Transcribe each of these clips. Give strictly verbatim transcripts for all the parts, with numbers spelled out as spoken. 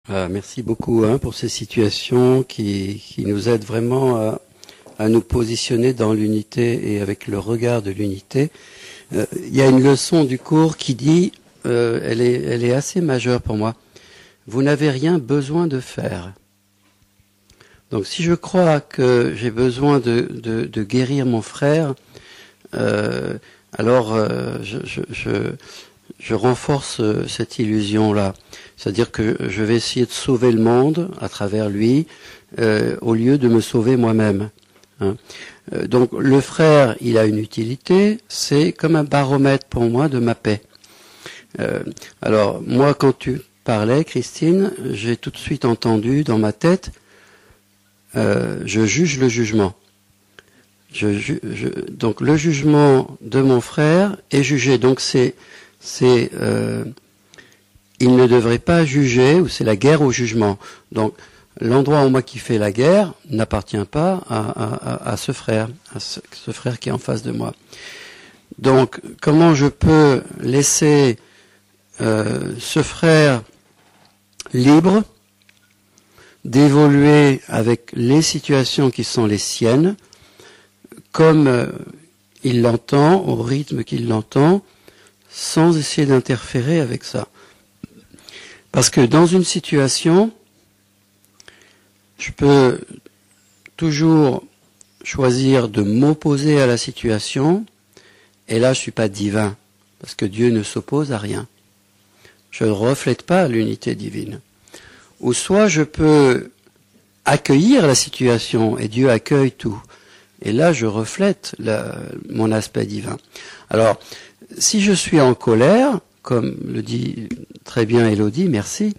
Ah, merci beaucoup hein, pour ces situations qui, qui nous aident vraiment à, à nous positionner dans l'unité et avec le regard de l'unité. Euh, il y a une leçon du cours qui dit, euh, elle est, elle est assez majeure pour moi, vous n'avez rien besoin de faire. Donc si je crois que j'ai besoin de, de, de guérir mon frère, euh, alors euh, je, je, je, je renforce cette illusion-là. C'est-à-dire que je vais essayer de sauver le monde à travers lui, euh, au lieu de me sauver moi-même. Hein. Euh, donc le frère, il a une utilité, c'est comme un baromètre pour moi de ma paix. Euh, alors moi, quand tu parlais, Christine, j'ai tout de suite entendu dans ma tête, euh, je juge le jugement. Je, je, je, donc le jugement de mon frère est jugé. Donc c'est, c'est euh, il ne devrait pas juger, ou c'est la guerre au jugement. Donc, l'endroit en moi qui fait la guerre n'appartient pas à, à, à ce frère, à ce, ce frère qui est en face de moi. Donc, comment je peux laisser euh, ce frère libre d'évoluer avec les situations qui sont les siennes, comme euh, il l'entend, au rythme qu'il l'entend, sans essayer d'interférer avec ça. Parce que dans une situation, je peux toujours choisir de m'opposer à la situation, et là je ne suis pas divin, parce que Dieu ne s'oppose à rien. Je ne reflète pas l'unité divine. Ou soit je peux accueillir la situation, et Dieu accueille tout. Et là je reflète la, mon aspect divin. Alors, si je suis en colère, comme le dit très bien Élodie, merci,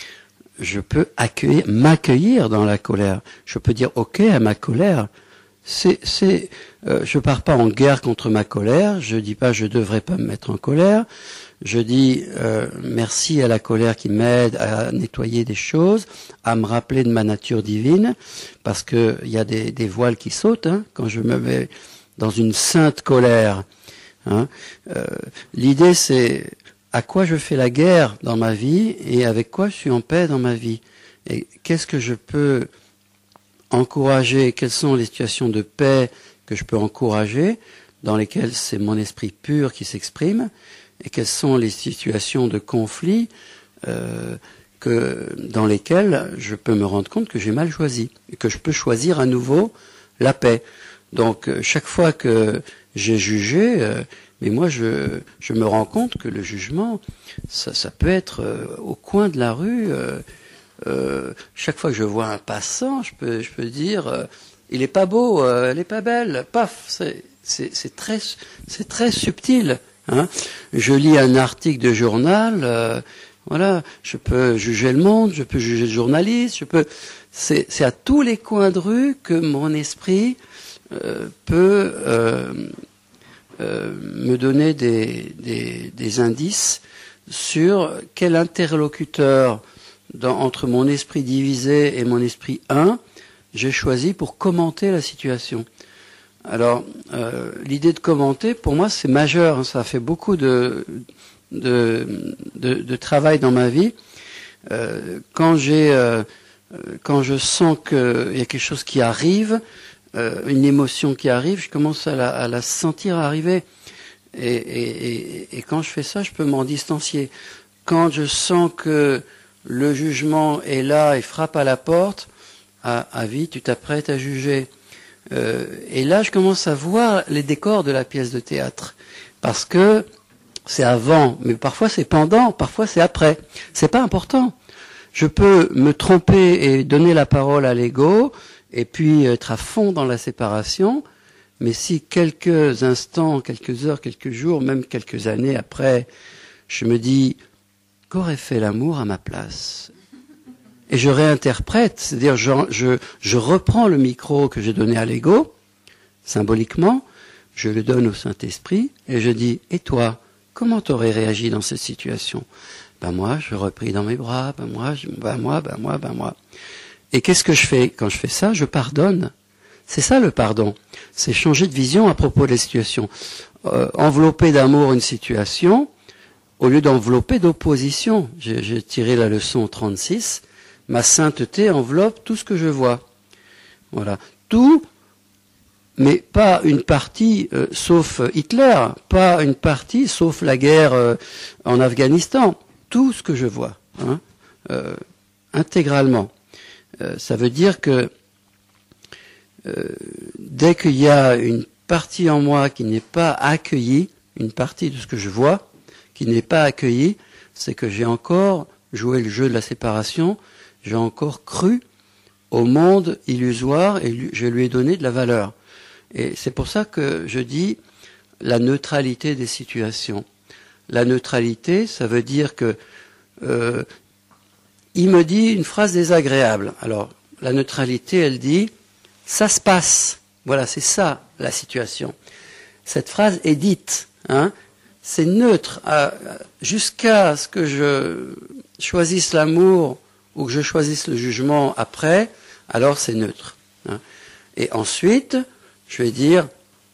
je peux accueillir, m'accueillir dans la colère. Je peux dire ok à ma colère. C'est, c'est, euh, je pars pas en guerre contre ma colère. Je dis pas je devrais pas me mettre en colère. Je dis euh, merci à la colère qui m'aide à nettoyer des choses, à me rappeler de ma nature divine, parce que il y a des, des voiles qui sautent hein, quand je me mets dans une sainte colère. Hein. Euh, l'idée c'est à quoi je fais la guerre dans ma vie et avec quoi je suis en paix dans ma vie. Et qu'est-ce que je peux encourager, quelles sont les situations de paix que je peux encourager, dans lesquelles c'est mon esprit pur qui s'exprime, et quelles sont les situations de conflit euh, que, dans lesquelles je peux me rendre compte que j'ai mal choisi, et que je peux choisir à nouveau la paix. Donc chaque fois que j'ai jugé, euh, mais moi, je, je me rends compte que le jugement, ça, ça peut être euh, au coin de la rue. Euh, euh, chaque fois que je vois un passant, je peux, je peux dire, euh, il est pas beau, euh, elle est pas belle. Paf, c'est, c'est, c'est très, c'est très subtil. Hein. Je lis un article de journal, euh, voilà, je peux juger le monde, je peux juger le journaliste, je peux. C'est, c'est à tous les coins de rue que mon esprit euh, peut. Euh, Euh, me donner des, des, des indices sur quel interlocuteur dans, entre mon esprit divisé et mon esprit un j'ai choisi pour commenter la situation. Alors, euh, l'idée de commenter, pour moi, c'est majeur. Hein, ça fait beaucoup de, de, de, de travail dans ma vie. Euh, quand j'ai, euh, quand je sens qu'il y a quelque chose qui arrive, Euh, une émotion qui arrive, je commence à la, à la sentir arriver. Et, et, et, et quand je fais ça, je peux m'en distancier. Quand je sens que le jugement est là et frappe à la porte, à, à vie, tu t'apprêtes à juger. Euh, et là, je commence à voir les décors de la pièce de théâtre. Parce que c'est avant, mais parfois c'est pendant, parfois c'est après. C'est pas important. Je peux me tromper et donner la parole à l'ego, et puis être à fond dans la séparation, mais si quelques instants, quelques heures, quelques jours, même quelques années après, je me dis, qu'aurait fait l'amour à ma place? Et je réinterprète, c'est-à-dire je, je, je reprends le micro que j'ai donné à l'ego, symboliquement, je le donne au Saint-Esprit, et je dis, et toi, comment t'aurais réagi dans cette situation? Ben moi, je repris dans mes bras, ben moi, ben moi, ben moi, ben moi. Et qu'est-ce que je fais quand je fais ça? Je pardonne. C'est ça le pardon. C'est changer de vision à propos des situations. Euh, envelopper d'amour une situation, au lieu d'envelopper d'opposition. J'ai, j'ai tiré la leçon trente-six. Ma sainteté enveloppe tout ce que je vois. Voilà. Tout, mais pas une partie euh, sauf Hitler, pas une partie sauf la guerre euh, en Afghanistan. Tout ce que je vois, hein, euh, intégralement. Euh, ça veut dire que euh, dès qu'il y a une partie en moi qui n'est pas accueillie, une partie de ce que je vois qui n'est pas accueillie, c'est que j'ai encore joué le jeu de la séparation, j'ai encore cru au monde illusoire et je lui ai donné de la valeur. Et c'est pour ça que je dis la neutralité des situations. La neutralité, ça veut dire que euh, il me dit une phrase désagréable. Alors, la neutralité, elle dit « ça se passe ». Voilà, c'est ça la situation. Cette phrase est dite, hein, c'est neutre euh, jusqu'à ce que je choisisse l'amour ou que je choisisse le jugement après, alors c'est neutre. Hein. Et ensuite, je vais dire,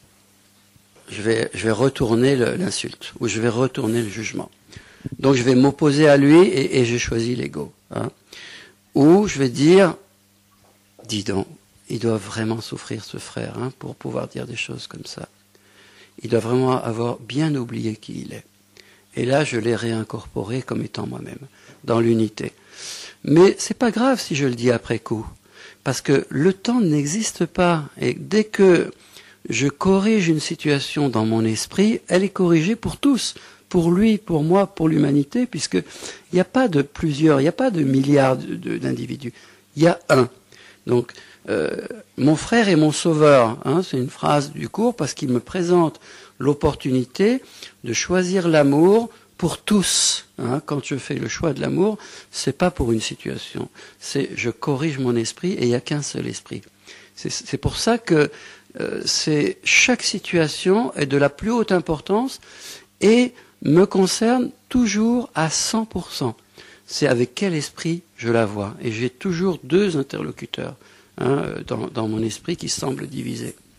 je vais, je vais retourner l'insulte, ou je vais retourner le jugement. Donc je vais m'opposer à lui et, et j'ai choisi l'ego. Hein. Ou je vais dire, dis donc, il doit vraiment souffrir ce frère hein, pour pouvoir dire des choses comme ça. Il doit vraiment avoir bien oublié qui il est. Et là, je l'ai réincorporé comme étant moi-même, dans l'unité. Mais c'est pas grave si je le dis après coup, parce que le temps n'existe pas. Et dès que je corrige une situation dans mon esprit, elle est corrigée pour tous, pour lui, pour moi, pour l'humanité, puisqu'il n'y a pas de plusieurs, il n'y a pas de milliards d'individus. Il y a un. Donc, euh, mon frère est mon sauveur, hein, c'est une phrase du cours, parce qu'il me présente l'opportunité de choisir l'amour pour tous. Hein, quand je fais le choix de l'amour, c'est pas pour une situation, c'est je corrige mon esprit et il n'y a qu'un seul esprit. C'est pour ça que euh, c'est chaque situation est de la plus haute importance et me concerne toujours à cent pour cent. C'est avec quel esprit je la vois. Et j'ai toujours deux interlocuteurs hein, dans, dans mon esprit qui semblent divisés.